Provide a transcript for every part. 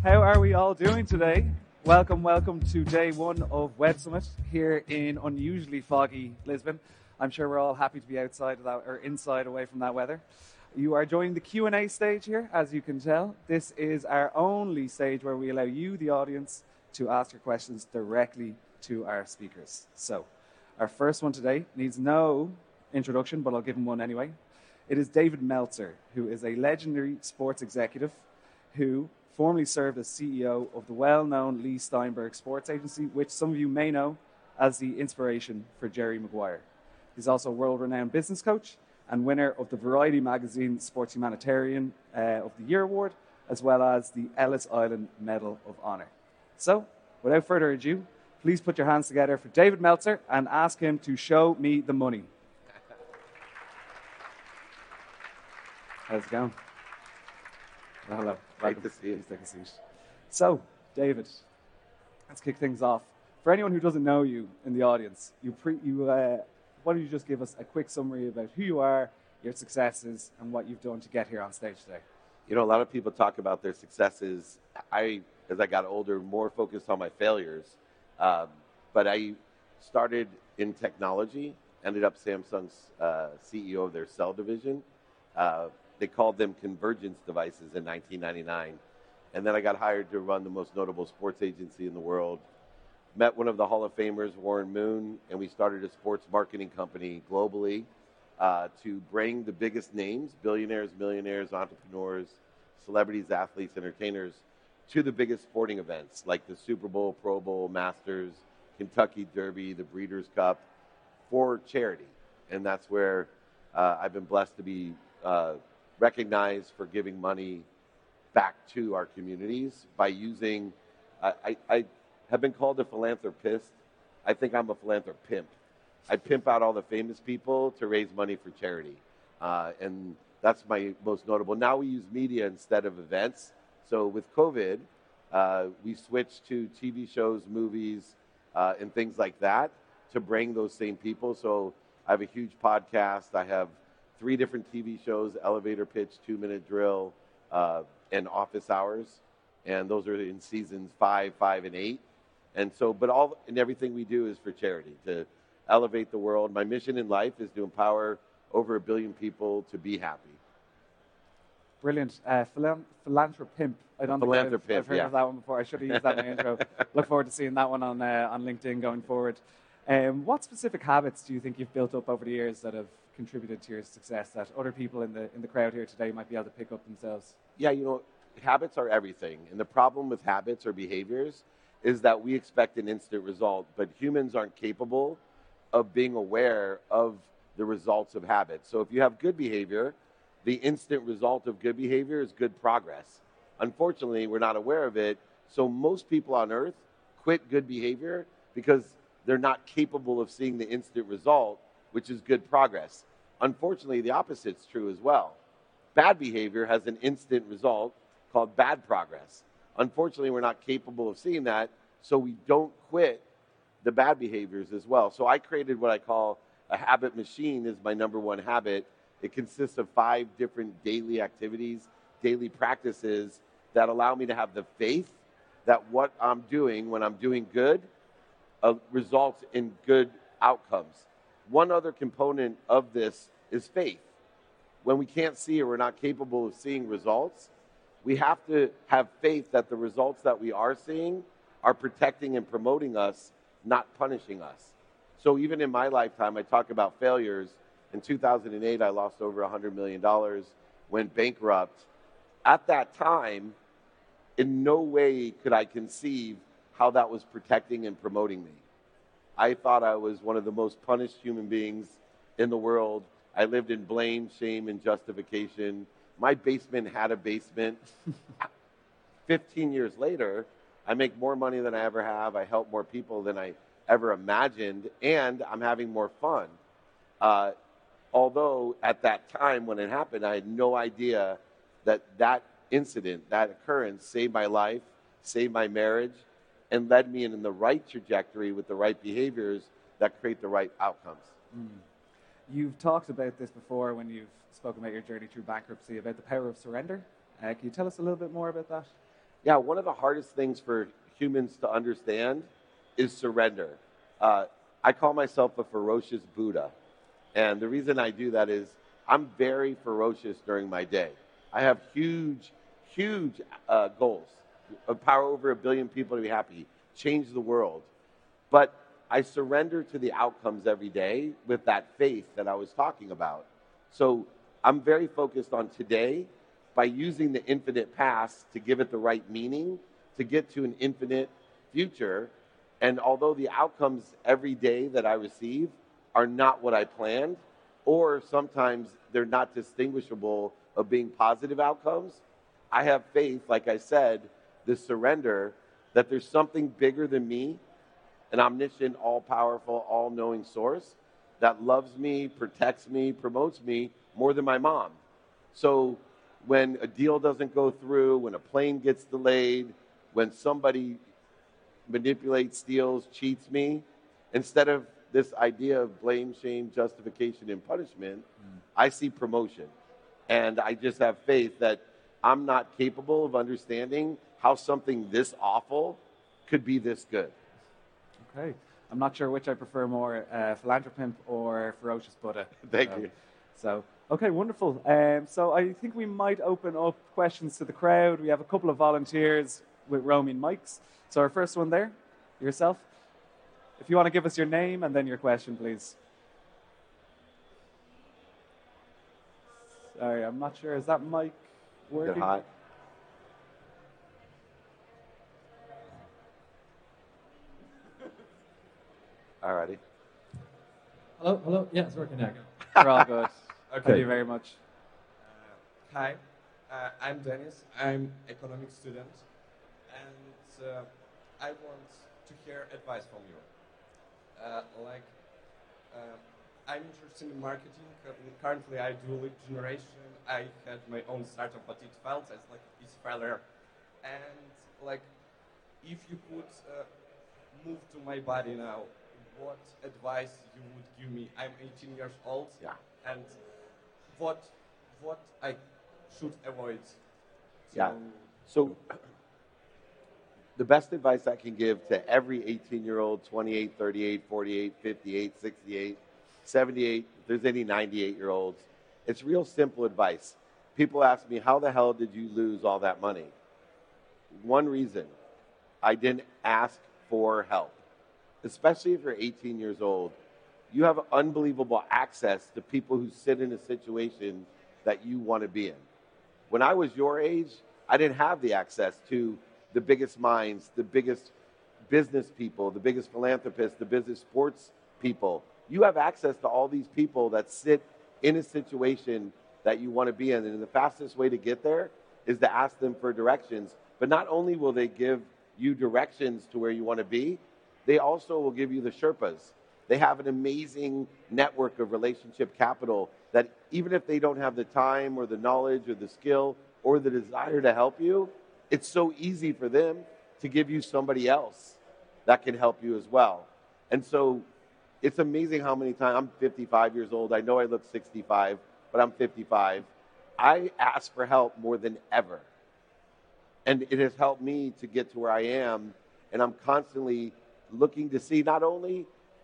How are we all doing today? Welcome to day one of Web Summit here in unusually foggy Lisbon. I'm sure we're all happy to be outside of that or inside away from that weather. You are joining the Q&A stage here, as you can tell. This is our only stage where we allow you, the audience, to ask your questions directly to our speakers. So, our first one today needs no introduction, but I'll give him one anyway. It is David Meltzer, who is a legendary sports executive who formerly served as CEO of the well-known Lee Steinberg Sports Agency, which some of you may know as the inspiration for Jerry Maguire. He's also a world-renowned business coach and winner of the Variety Magazine Sports Humanitarian of the Year Award, as well as the Ellis Island Medal of Honor. So, without further ado, please put your hands together for David Meltzer and ask him to show me the money. How's it going? Well, hello. Great to see you. Please take a seat. So, David, let's kick things off. For anyone who doesn't know you in the audience, why don't you just give us a quick summary about who you are, your successes, and what you've done to get here on stage today? You know, a lot of people talk about their successes. As I got older, more focused on my failures. But I started in technology, ended up Samsung's CEO of their cell division. They called them convergence devices in 1999. And then I got hired to run the most notable sports agency in the world. Met one of the Hall of Famers, Warren Moon, and we started a sports marketing company globally to bring the biggest names, billionaires, millionaires, entrepreneurs, celebrities, athletes, entertainers, to the biggest sporting events like the Super Bowl, Pro Bowl, Masters, Kentucky Derby, the Breeders' Cup, for charity. And that's where I've been blessed to be recognized for giving money back to our communities by using, I have been called a philanthropist. I think I'm a philanthropimp. I pimp out all the famous people to raise money for charity. And that's my most notable. Now we use media instead of events. So with COVID, we switched to TV shows, movies, and things like that to bring those same people. So I have a huge podcast. I have 3 different TV shows: Elevator Pitch, 2-Minute Drill, and Office Hours. And those are in seasons 5, 5, and 8. And so, but all and everything we do is for charity, to elevate the world. My mission in life is to empower over 1 billion people to be happy. Brilliant. Philanthropimp. I don't think I've heard of that one before. I should have used that in my intro. Look forward to seeing that one on LinkedIn going forward. What specific habits do you think you've built up over the years that have contributed to your success that other people in the crowd here today might be able to pick up themselves? Yeah, you know, habits are everything. And the problem with habits or behaviors is that we expect an instant result, but humans aren't capable of being aware of the results of habits. So if you have good behavior, the instant result of good behavior is good progress. Unfortunately, we're not aware of it. So most people on earth quit good behavior because they're not capable of seeing the instant result, which is good progress. Unfortunately, the opposite's true as well. Bad behavior has an instant result called bad progress. Unfortunately, we're not capable of seeing that, so we don't quit the bad behaviors as well. So I created what I call a habit machine is my number one habit. It consists of 5 different daily activities, daily practices that allow me to have the faith that what I'm doing when I'm doing good results in good outcomes. One other component of this is faith. When we can't see or we're not capable of seeing results, we have to have faith that the results that we are seeing are protecting and promoting us, not punishing us. So even in my lifetime, I talk about failures. In 2008, I lost over $100 million, went bankrupt. At that time, in no way could I conceive how that was protecting and promoting me. I thought I was one of the most punished human beings in the world. I lived in blame, shame, and justification. My basement had a basement. 15 years later, I make more money than I ever have. I help more people than I ever imagined, and I'm having more fun. Although at that time when it happened, I had no idea that incident, that occurrence saved my life, saved my marriage, and led me in the right trajectory with the right behaviors that create the right outcomes. You've talked about this before when you've spoken about your journey through bankruptcy, about the power of surrender. Can you tell us a little bit more about that? Yeah, one of the hardest things for humans to understand is surrender. I call myself a ferocious Buddha. And the reason I do that is I'm very ferocious during my day. I have huge goals. Empower over 1 billion people to be happy, change the world. But I surrender to the outcomes every day with that faith that I was talking about. So I'm very focused on today by using the infinite past to give it the right meaning, to get to an infinite future. And although the outcomes every day that I receive are not what I planned, or sometimes they're not distinguishable of being positive outcomes, I have faith, like I said, this surrender, that there's something bigger than me, an omniscient, all-powerful, all-knowing source that loves me, protects me, promotes me more than my mom. So when a deal doesn't go through, when a plane gets delayed, when somebody manipulates, steals, cheats me, instead of this idea of blame, shame, justification, and punishment, I see promotion. And I just have faith that I'm not capable of understanding how something this awful could be this good. Okay. I'm not sure which I prefer more, philanthropimp or ferocious Buddha. Thank you. So, okay, wonderful. So I think we might open up questions to the crowd. We have a couple of volunteers with roaming mics. So our first one there, yourself. If you want to give us your name and then your question, please. Sorry, I'm not sure. Is that mic working? Get hot. Alrighty. Hello. Yeah, it's working now. We're all good. Okay. Thank you very much. Hi, I'm Dennis. I'm economic student, and I want to hear advice from you. I'm interested in marketing. Currently, I do lead generation. I had my own startup, but it failed. It's failure. And if you could move to my body now, what advice you would give me? I'm 18 years old. Yeah. And what I should avoid? Yeah. So the best advice I can give to every 18-year-old, 28, 38, 48, 58, 68, 78, if there's any 98-year-olds, it's real simple advice. People ask me, how the hell did you lose all that money? One reason, I didn't ask for help. Especially if you're 18 years old, you have unbelievable access to people who sit in a situation that you want to be in. When I was your age, I didn't have the access to the biggest minds, the biggest business people, the biggest philanthropists, the business sports people. You have access to all these people that sit in a situation that you want to be in. And the fastest way to get there is to ask them for directions. But not only will they give you directions to where you want to be, they also will give you the Sherpas. They have an amazing network of relationship capital that even if they don't have the time or the knowledge or the skill or the desire to help you, it's so easy for them to give you somebody else that can help you as well. And so it's amazing how many times, I'm 55 years old, I know I look 65, but I'm 55. I ask for help more than ever. And it has helped me to get to where I am, and I'm constantly looking to see not only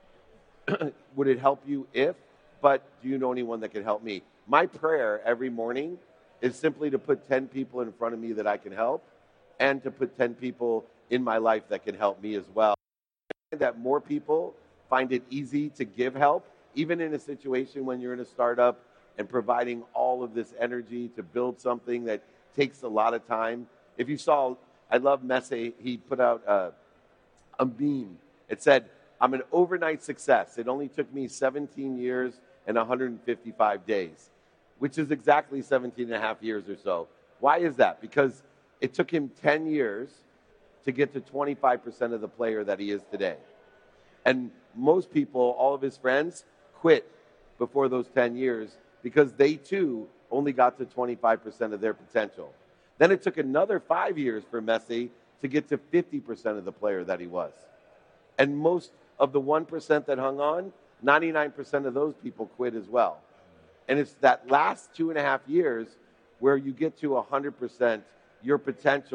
would it help you if, but do you know anyone that can help me? My prayer every morning is simply to put 10 people in front of me that I can help and to put 10 people in my life that can help me as well. That more people find it easy to give help, even in a situation when you're in a startup and providing all of this energy to build something that takes a lot of time. If you saw, I love Messi, he put out a meme. It said, I'm an overnight success. It only took me 17 years and 155 days, which is exactly 17 and a half years or so. Why is that? Because it took him 10 years to get to 25% of the player that he is today. And most people, all of his friends, quit before those 10 years because they too only got to 25% of their potential. Then it took another 5 years for Messi to get to 50% of the player that he was. And most of the 1% that hung on, 99% of those people quit as well. And it's that last 2.5 years where you get to 100% your potential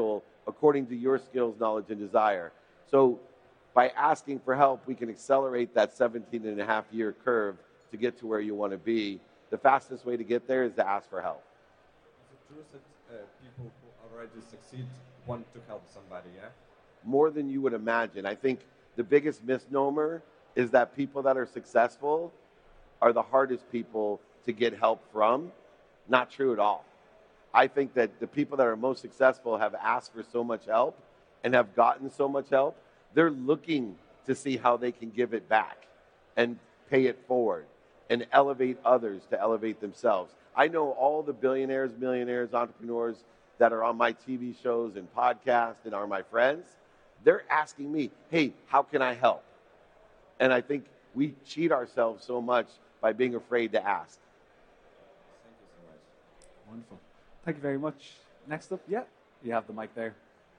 according to your skills, knowledge, and desire. So by asking for help, we can accelerate that 17.5-year curve to get to where you want to be. The fastest way to get there is to ask for help. Is it true that people who already succeed want to help somebody, yeah? More than you would imagine. I think the biggest misnomer is that people that are successful are the hardest people to get help from. Not true at all. I think that the people that are most successful have asked for so much help and have gotten so much help. They're looking to see how they can give it back and pay it forward and elevate others to elevate themselves. I know all the billionaires, millionaires, entrepreneurs that are on my TV shows and podcasts and are my friends. They're asking me, hey, how can I help? And I think we cheat ourselves so much by being afraid to ask. Thank you so much. Wonderful. Thank you very much. Next up, yeah, you have the mic there.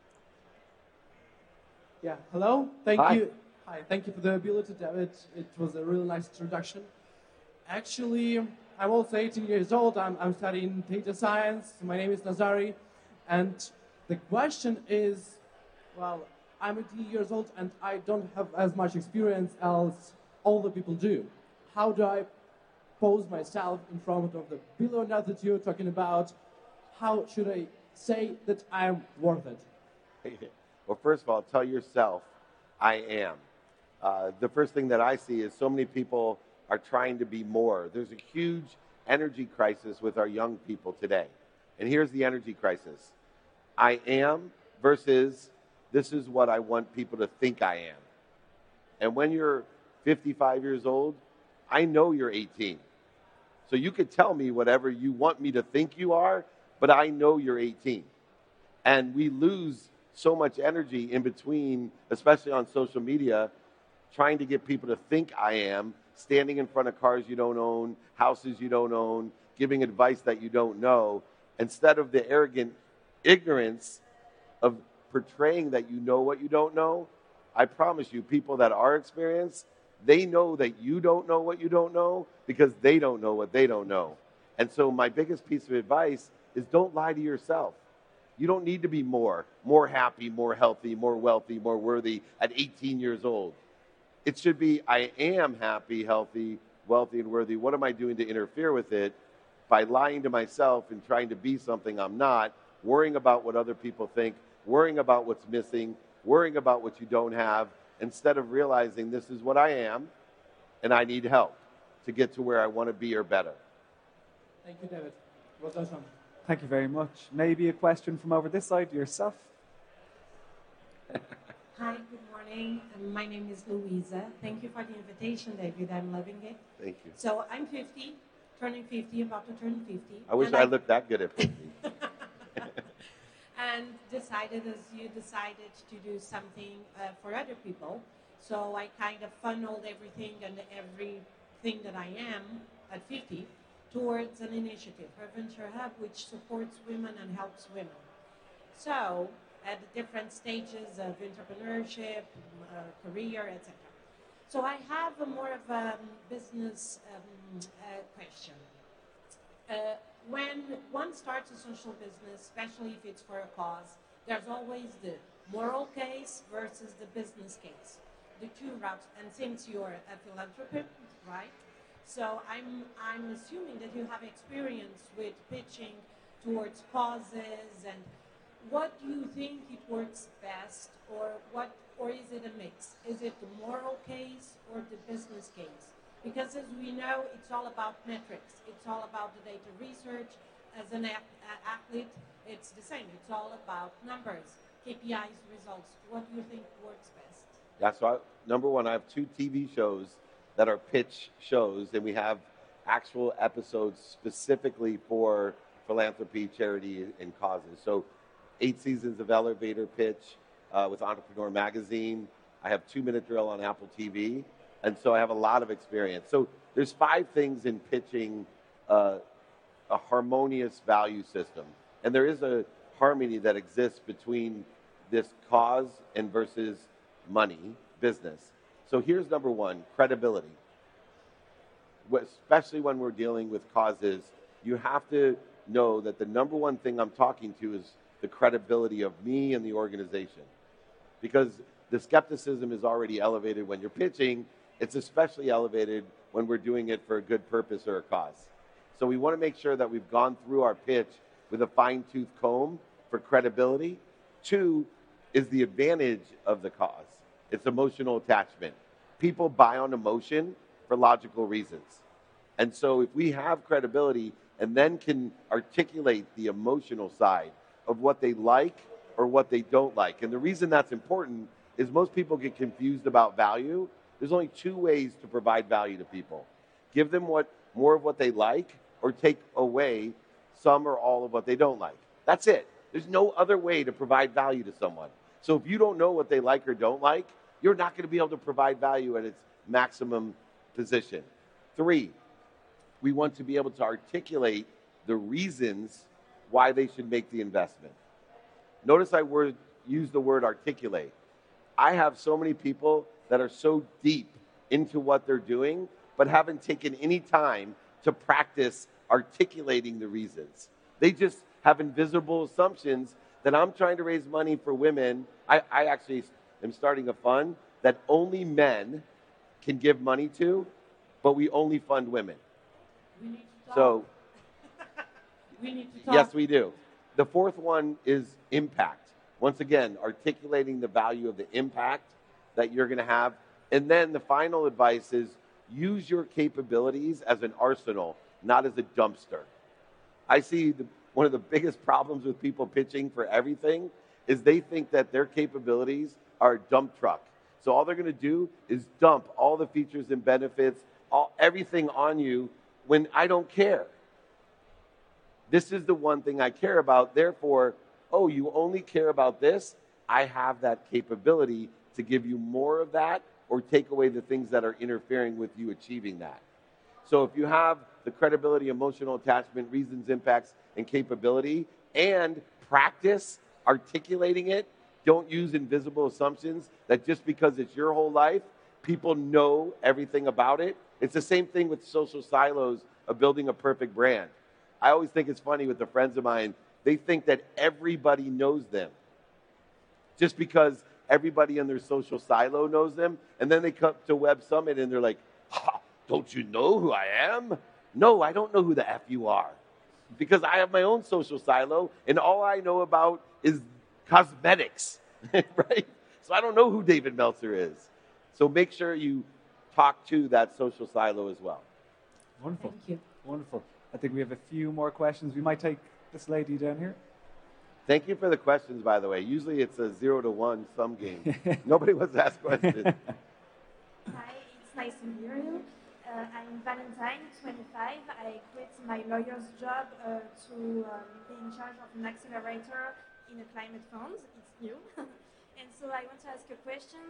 Yeah, hello. Thank Hi. you. Hi, thank you for the ability, David. It was a really nice introduction. Actually, I'm also 18 years old. I'm studying data science. My name is Nazari. And the question is, well, I'm 18 years old and I don't have as much experience as all the people do. How do I pose myself in front of the billionaire that you're talking about? How should I say that I'm worth it? Well, first of all, tell yourself, I am. The first thing that I see is so many people are trying to be more. There's a huge energy crisis with our young people today. And here's the energy crisis. I am versus this is what I want people to think I am. And when you're 55 years old, I know you're 18. So you could tell me whatever you want me to think you are, but I know you're 18. And we lose so much energy in between, especially on social media, trying to get people to think I am, standing in front of cars you don't own, houses you don't own, giving advice that you don't know, instead of the arrogant ignorance of portraying that you know what you don't know. I promise you, people that are experienced, they know that you don't know what you don't know because they don't know what they don't know. And so my biggest piece of advice is don't lie to yourself. You don't need to be more happy, more healthy, more wealthy, more worthy at 18 years old. It should be, I am happy, healthy, wealthy, and worthy. What am I doing to interfere with it? By lying to myself and trying to be something I'm not, worrying about what other people think, worrying about what's missing, worrying about what you don't have, instead of realizing this is what I am and I need help to get to where I want to be or better. Thank you, David. Well done. Thank you very much. Maybe a question from over this side, yourself. Hi, good morning. My name is Louisa. Thank you for the invitation, David. I'm loving it. Thank you. So I'm 50, turning 50, about to turn 50. I wish I looked that good at 50. And decided, as you decided, to do something for other people. So I kind of funneled everything and everything that I am at 50 towards an initiative, Her Venture Hub, which supports women and helps women. So at the different stages of entrepreneurship, career, etc. So I have more of a business question. When one starts a social business, especially if it's for a cause, there's always the moral case versus the business case, the two routes. And since you're a philanthropist, right? So I'm assuming that you have experience with pitching towards causes, and what do you think it works best, or is it a mix? Is it the moral case or the business case? Because as we know, it's all about metrics. It's all about the data research. As an athlete, it's the same. It's all about numbers, KPIs, results. What do you think works best? Yeah, so number one, I have 2 TV shows that are pitch shows, and we have actual episodes specifically for philanthropy, charity, and causes. So 8 seasons of elevator pitch with Entrepreneur Magazine. I have 2-minute drill on Apple TV. And so I have a lot of experience. So there's 5 things in pitching a harmonious value system. And there is a harmony that exists between this cause and versus money, business. So here's number 1, credibility. Especially when we're dealing with causes, you have to know that the number one thing I'm talking to is the credibility of me and the organization. Because the skepticism is already elevated when you're pitching. It's especially elevated when we're doing it for a good purpose or a cause. So we want to make sure that we've gone through our pitch with a fine-tooth comb for credibility. 2 is the advantage of the cause. It's emotional attachment. People buy on emotion for logical reasons. And so if we have credibility and then can articulate the emotional side of what they like or what they don't like. And the reason that's important is most people get confused about value. There's only 2 ways to provide value to people. Give them more of what they like, or take away some or all of what they don't like. That's it. There's no other way to provide value to someone. So if you don't know what they like or don't like, you're not going to be able to provide value at its maximum position. 3, we want to be able to articulate the reasons why they should make the investment. Notice I use the word articulate. I have so many people that are so deep into what they're doing, but haven't taken any time to practice articulating the reasons. They just have invisible assumptions that I'm trying to raise money for women. I actually am starting a fund that only men can give money to, but we only fund women. We need to talk. So, we need to talk. yes, we do. The 4th one is impact. Once again, articulating the value of the impact that you're going to have. And then the final advice is use your capabilities as an arsenal, not as a dumpster. I see one of the biggest problems with people pitching for everything is they think that their capabilities are a dump truck. So all they're going to do is dump all the features and benefits, everything on you when I don't care. This is the one thing I care about. Therefore, oh, you only care about this? I have that capability to give you more of that or take away the things that are interfering with you achieving that. So if you have the credibility, emotional attachment, reasons, impacts, and capability, and practice articulating it, don't use invisible assumptions that just because it's your whole life, people know everything about it. It's the same thing with social silos of building a perfect brand. I always think it's funny with the friends of mine, they think that everybody knows them. Just because everybody in their social silo knows them, and then they come to Web Summit and they're like, don't you know who I am? No, I don't know who the F you are. Because I have my own social silo, and all I know about is cosmetics, right? So I don't know who David Meltzer is. So make sure you talk to that social silo as well. Wonderful. Thank you. Wonderful. I think we have a few more questions. We might take this lady down here. Thank you for the questions, by the way. Usually it's a 0-1 sum game. Nobody wants to ask questions. Hi, it's nice to hear you. I'm Valentine, 25. I quit my lawyer's job to be in charge of an accelerator in a climate fund. It's new. And so I want to ask a question.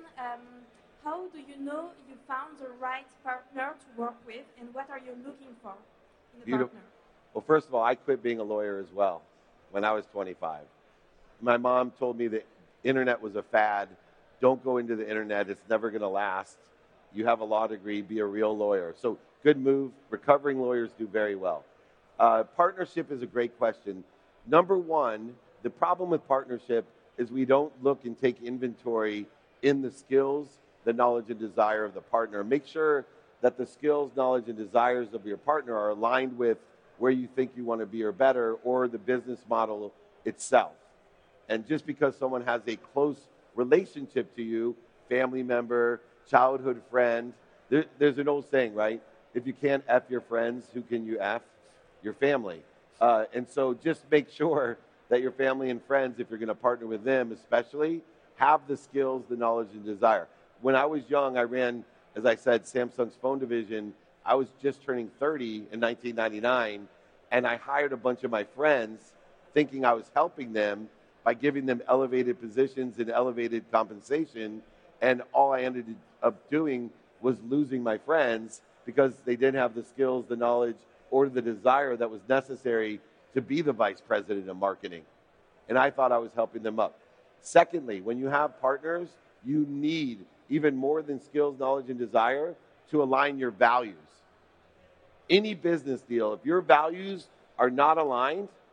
How do you know you found the right partner to work with, and what are you looking for in a partner? Well, first of all, I quit being a lawyer as well when I was 25. My mom told me the internet was a fad. Don't go into the internet. It's never going to last. You have a law degree. Be a real lawyer. So good move. Recovering lawyers do very well. Partnership is a great question. Number one, the problem with partnership is we don't look and take inventory in the skills, the knowledge and desire of the partner. Make sure that the skills, knowledge, and desires of your partner are aligned with where you think you want to be or better, or the business model itself. And just because someone has a close relationship to you, family member, childhood friend, there's an old saying, right? If you can't F your friends, who can you F? Your family. And so just make sure that your family and friends, if you're going to partner with them especially, have the skills, the knowledge, and desire. When I was young, I ran, as I said, Samsung's phone division. I was just turning 30 in 1999, and I hired a bunch of my friends thinking I was helping them by giving them elevated positions and elevated compensation, and all I ended up doing was losing my friends because they didn't have the skills, the knowledge, or the desire that was necessary to be the vice president of marketing. And I thought I was helping them up. Secondly, when you have partners, you need, even more than skills, knowledge, and desire, to align your values. Any business deal, if your values are not aligned,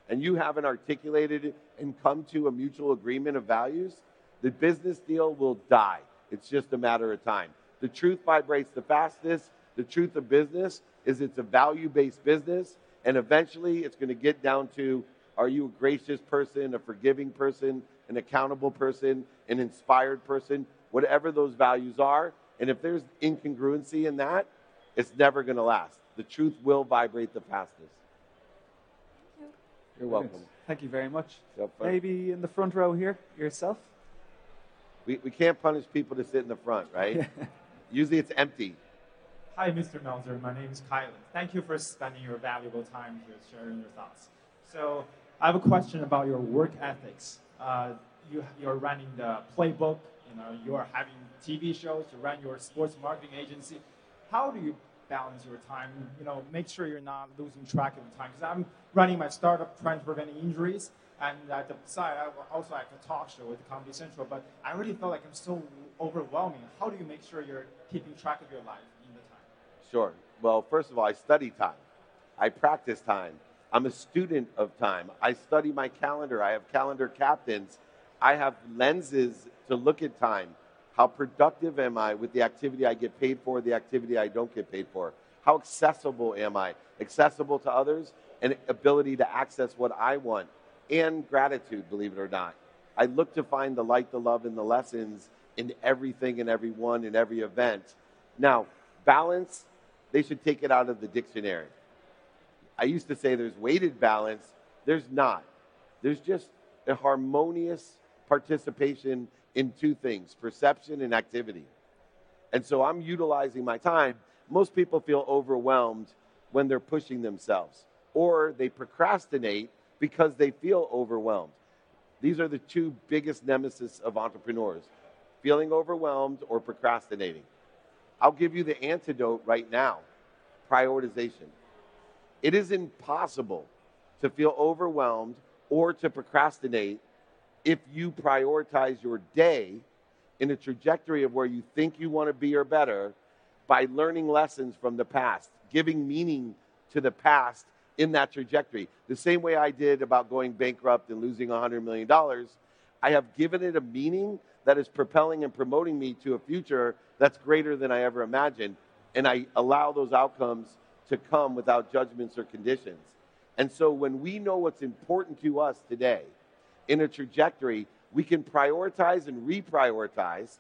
and you haven't articulated and come to a mutual agreement of values, the business deal will die. It's just a matter of time. The truth vibrates the fastest. The truth of business is it's a value-based business, and eventually it's going to get down to, are you a gracious person, a forgiving person, an accountable person, an inspired person, whatever those values are. And if there's incongruency in that, it's never going to last. The truth will vibrate the fastest. You're welcome. Thank you very much. Yep, fine. Maybe in the front row here, yourself. We can't punish people to sit in the front, right? Usually it's empty. Hi, Mr. Melzer. My name is Kylan. Thank you for spending your valuable time here sharing your thoughts. So I have a question about your work ethics. You're running the playbook. You're having TV shows. You run your sports marketing agency. How do you balance your time? Make sure you're not losing track of time. Because I'm running my startup trying to prevent injuries. And at the side, I also have a talk show with Comedy Central. But I really feel like I'm so overwhelming. How do you make sure you're keeping track of your life in the time? Sure. Well, first of all, I study time. I practice time. I'm a student of time. I study my calendar. I have calendar captains. I have lenses to look at time. How productive am I with the activity I get paid for, the activity I don't get paid for? How accessible am I? Accessible to others and ability to access what I want. And gratitude, believe it or not. I look to find the light, the love, and the lessons in everything and everyone in every event. Now, balance, they should take it out of the dictionary. I used to say there's weighted balance. There's not. There's just a harmonious participation in two things, perception and activity. And so I'm utilizing my time. Most people feel overwhelmed when they're pushing themselves, or they procrastinate because they feel overwhelmed. These are the two biggest nemesis of entrepreneurs, feeling overwhelmed or procrastinating. I'll give you the antidote right now, prioritization. It is impossible to feel overwhelmed or to procrastinate if you prioritize your day in a trajectory of where you think you want to be or better by learning lessons from the past, giving meaning to the past in that trajectory. The same way I did about going bankrupt and losing $100 million, I have given it a meaning that is propelling and promoting me to a future that's greater than I ever imagined. And I allow those outcomes to come without judgments or conditions. And so when we know what's important to us today in a trajectory, we can prioritize and reprioritize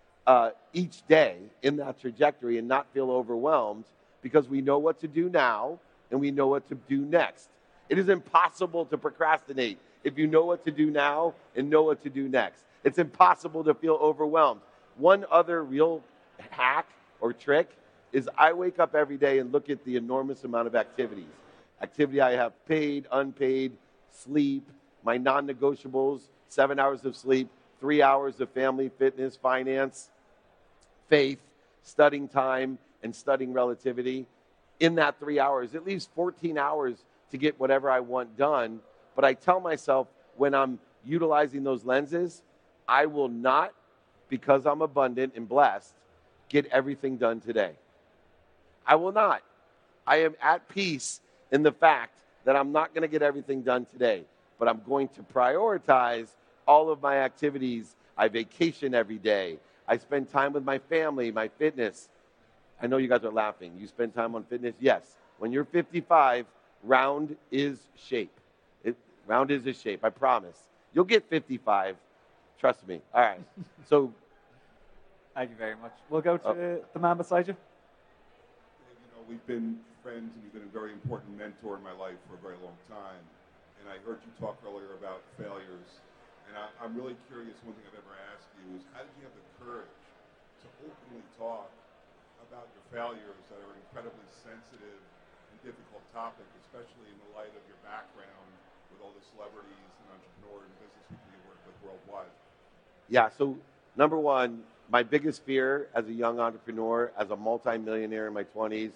each day in that trajectory and not feel overwhelmed because we know what to do now and we know what to do next. It is impossible to procrastinate if you know what to do now and know what to do next. It's impossible to feel overwhelmed. One other real hack or trick is I wake up every day and look at the enormous amount of activities. Activity I have paid, unpaid, sleep, my non-negotiables, 7 hours of sleep, 3 hours of family, fitness, finance, faith, studying time, and studying relativity. In that 3 hours, it leaves 14 hours to get whatever I want done. But I tell myself when I'm utilizing those lenses, I will not, because I'm abundant and blessed, get everything done today. I will not. I am at peace in the fact that I'm not going to get everything done today, but I'm going to prioritize all of my activities. I vacation every day. I spend time with my family, my fitness. I know you guys are laughing. You spend time on fitness? Yes. When you're 55, round is shape. Round is a shape, I promise. You'll get 55. Trust me. All right. So, thank you very much. We'll go to the man beside you. We've been friends, and you've been a very important mentor in my life for a very long time. And I heard you talk earlier about failures. And I'm really curious, one thing I've ever asked you is, how did you have the courage to openly talk about your failures that are an incredibly sensitive and difficult topic, especially in the light of your background with all the celebrities and entrepreneurs and business people you work with worldwide? Yeah, so number one, my biggest fear as a young entrepreneur, as a multimillionaire in my 20s,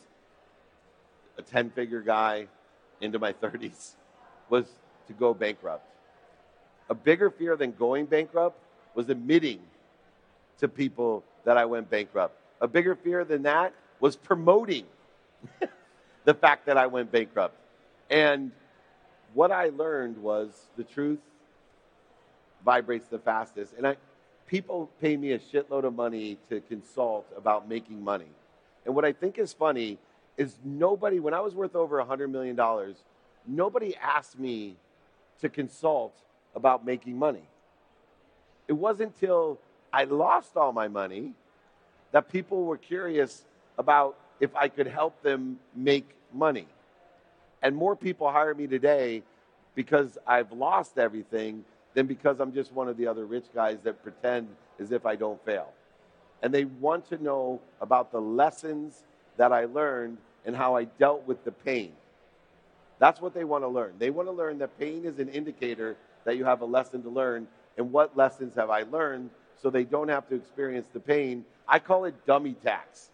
a 10-figure guy into my 30s, was to go bankrupt. A bigger fear than going bankrupt was admitting to people that I went bankrupt. A bigger fear than that was promoting the fact that I went bankrupt. And what I learned was the truth vibrates the fastest. And people pay me a shitload of money to consult about making money. And what I think is funny is nobody, when I was worth over $100 million, nobody asked me to consult about making money. It wasn't until I lost all my money that people were curious about if I could help them make money. And more people hire me today because I've lost everything than because I'm just one of the other rich guys that pretend as if I don't fail. And they want to know about the lessons that I learned and how I dealt with the pain. That's what they want to learn. They want to learn that pain is an indicator that you have a lesson to learn, and what lessons have I learned so they don't have to experience the pain. I call it dummy tax.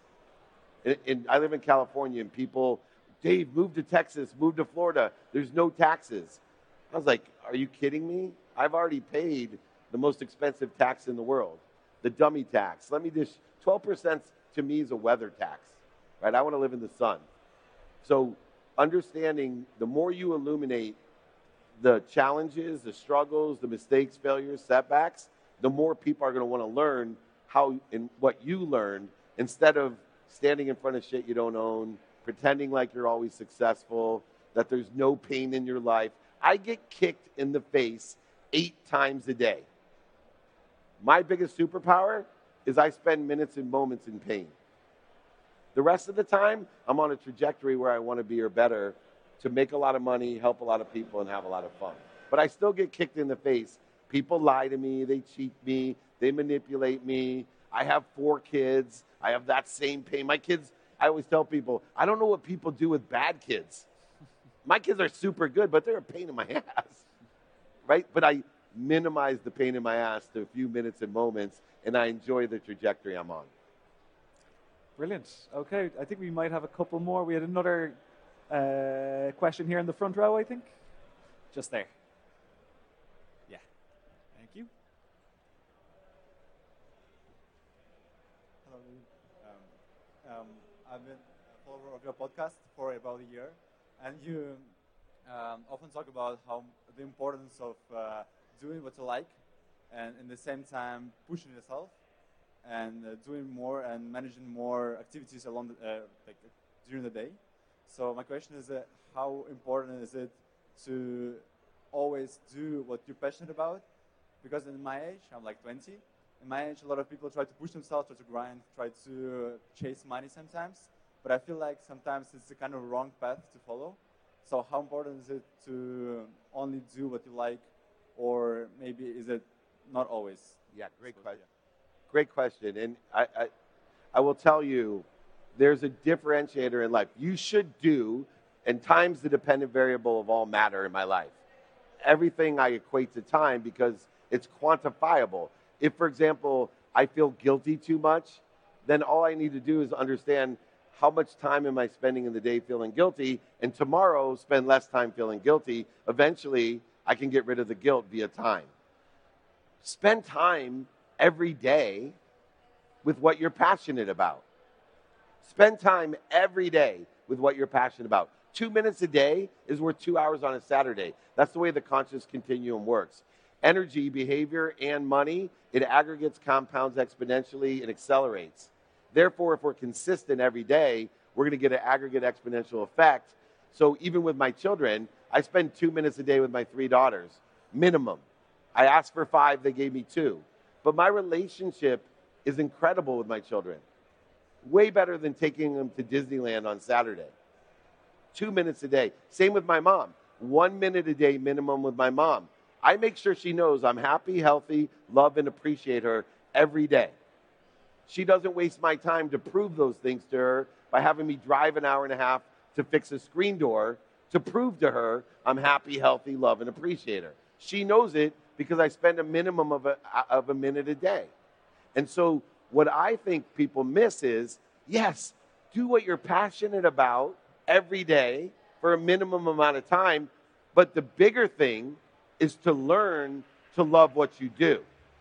I live in California, and people, Dave, move to Texas, move to Florida. There's no taxes. I was like, are you kidding me? I've already paid the most expensive tax in the world, the dummy tax. 12% to me is a weather tax, right? I want to live in the sun. So understanding the more you illuminate the challenges, the struggles, the mistakes, failures, setbacks, the more people are going to want to learn how and what you learned instead of standing in front of shit you don't own, pretending like you're always successful, that there's no pain in your life. I get kicked in the face 8 times a day. My biggest superpower is I spend minutes and moments in pain. The rest of the time, I'm on a trajectory where I want to be or better to make a lot of money, help a lot of people, and have a lot of fun. But I still get kicked in the face. People lie to me. They cheat me. They manipulate me. I have 4 kids. I have that same pain. My kids, I always tell people, I don't know what people do with bad kids. My kids are super good, but they're a pain in my ass, right? But I minimize the pain in my ass to a few minutes and moments, and I enjoy the trajectory I'm on. Brilliant. Okay, I think we might have a couple more. We had another question here in the front row, I think. Just there. Yeah. Thank you. Hello. I've been a follower of your podcast for about a year, and you often talk about how the importance of doing what you like, and in the same time pushing yourself and doing more and managing more activities along during the day. So my question is, how important is it to always do what you're passionate about? Because in my age, I'm like 20. In my age, a lot of people try to push themselves, try to grind, try to chase money sometimes. But I feel like sometimes it's a kind of wrong path to follow. So how important is it to only do what you like, or maybe is it not always? Yeah, great question. Great question. And I will tell you, there's a differentiator in life. You should do, and time's the dependent variable of all matter in my life. Everything I equate to time because it's quantifiable. If, for example, I feel guilty too much, then all I need to do is understand how much time am I spending in the day feeling guilty, and tomorrow spend less time feeling guilty. Eventually, I can get rid of the guilt via time. Spend time every day with what you're passionate about. Spend time every day with what you're passionate about. 2 minutes a day is worth 2 hours on a Saturday. That's the way the conscious continuum works. Energy, behavior, and money, it aggregates, compounds exponentially, and accelerates. Therefore, if we're consistent every day, we're going to get an aggregate exponential effect. So even with my children, I spend 2 minutes a day with my 3 daughters, minimum. I asked for 5, they gave me 2. But my relationship is incredible with my children. Way better than taking them to Disneyland on Saturday. 2 minutes a day. Same with my mom. 1 minute a day minimum with my mom. I make sure she knows I'm happy, healthy, love, and appreciate her every day. She doesn't waste my time to prove those things to her by having me drive an hour and a half to fix a screen door to prove to her I'm happy, healthy, love, and appreciate her. She knows it because I spend a minimum of a minute a day. And so what I think people miss is, yes, do what you're passionate about every day for a minimum amount of time, but the bigger thing is to learn to love what you do.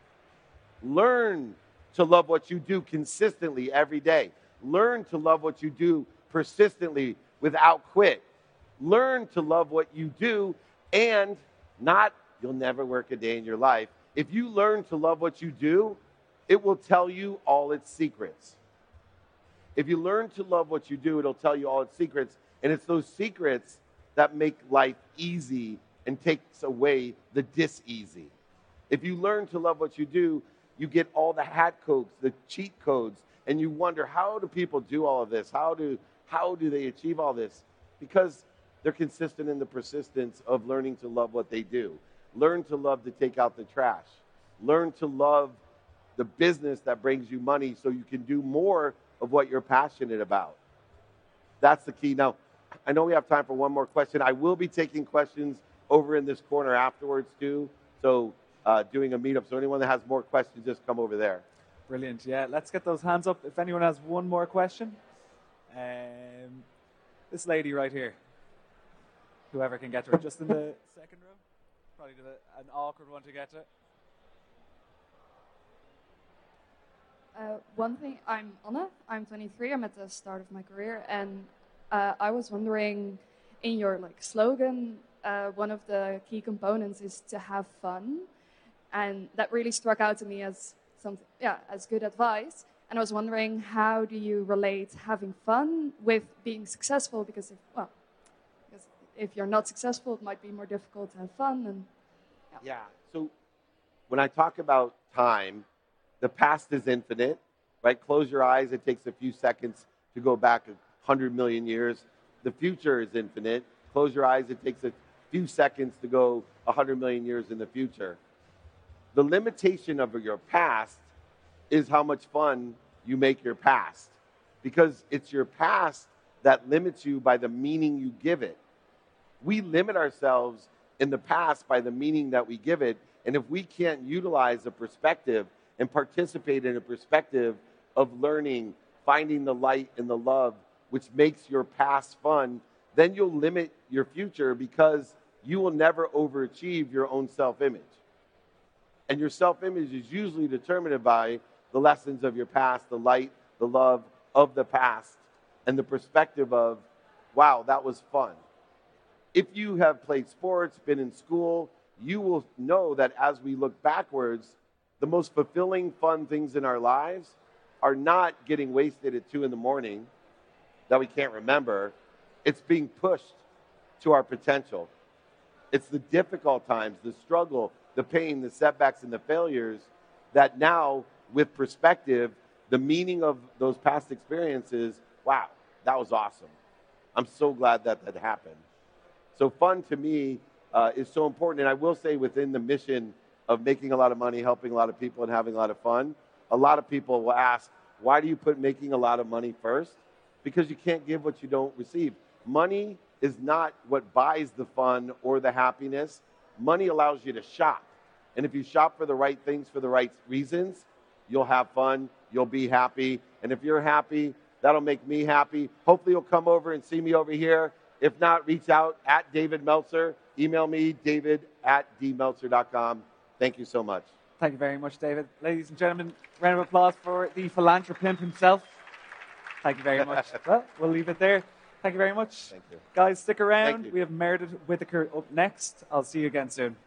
Learn to love what you do consistently every day. Learn to love what you do persistently without quit. Learn to love what you do And not, you'll never work a day in your life. If you learn to love what you do, it will tell you all its secrets. If you learn to love what you do, it'll tell you all its secrets. And it's those secrets that make life easy and takes away the dis-easy. If you learn to love what you do, you get all the hat codes, the cheat codes, and you wonder, how do people do all of this? How do they achieve all this? Because they're consistent in the persistence of learning to love what they do. Learn to love to take out the trash. Learn to love the business that brings you money so you can do more of what you're passionate about. That's the key. Now, I know we have time for one more question. I will be taking questions over in this corner afterwards too. So doing a meetup. So anyone that has more questions, just come over there. Brilliant. Yeah, let's get those hands up. If anyone has one more question. This lady right here. Whoever can get to her. Just in the second row. Probably an awkward one to get to. One thing, I'm Anna, I'm 23, I'm at the start of my career, and I was wondering, in your slogan, one of the key components is to have fun, and that really struck out to me as something, as good advice. And I was wondering, how do you relate having fun with being successful? Because if you're not successful, it might be more difficult to have fun. And So when I talk about time, the past is infinite, right? Close your eyes. It takes a few seconds to go back 100 million years. The future is infinite. Close your eyes. It takes a few seconds to go 100 million years in the future. The limitation of your past is how much fun you make your past, because it's your past that limits you by the meaning you give it. We limit ourselves in the past by the meaning that we give it, and if we can't utilize a perspective and participate in a perspective of learning, finding the light and the love, which makes your past fun, then you'll limit your future because you will never overachieve your own self-image. And your self-image is usually determined by the lessons of your past, the light, the love of the past, and the perspective of, wow, that was fun. If you have played sports, been in school, you will know that as we look backwards, the most fulfilling, fun things in our lives are not getting wasted at 2 a.m. that we can't remember. It's being pushed to our potential. It's the difficult times, the struggle, the pain, the setbacks, and the failures that now, with perspective, the meaning of those past experiences, wow, that was awesome. I'm so glad that happened. So fun to me is so important. And I will say, within the mission of making a lot of money, helping a lot of people, and having a lot of fun, a lot of people will ask, why do you put making a lot of money first? Because you can't give what you don't receive. Money is not what buys the fun or the happiness. Money allows you to shop. And if you shop for the right things for the right reasons, you'll have fun, you'll be happy. And if you're happy, that'll make me happy. Hopefully you'll come over and see me over here. If not, reach out at David Meltzer. Email me, david@dmeltzer.com. Thank you so much. Thank you very much, David. Ladies and gentlemen, round of applause for the philanthropist himself. Thank you very much. Well, we'll leave it there. Thank you very much. Thank you. Guys, stick around. You. We have Meredith Whitaker up next. I'll see you again soon.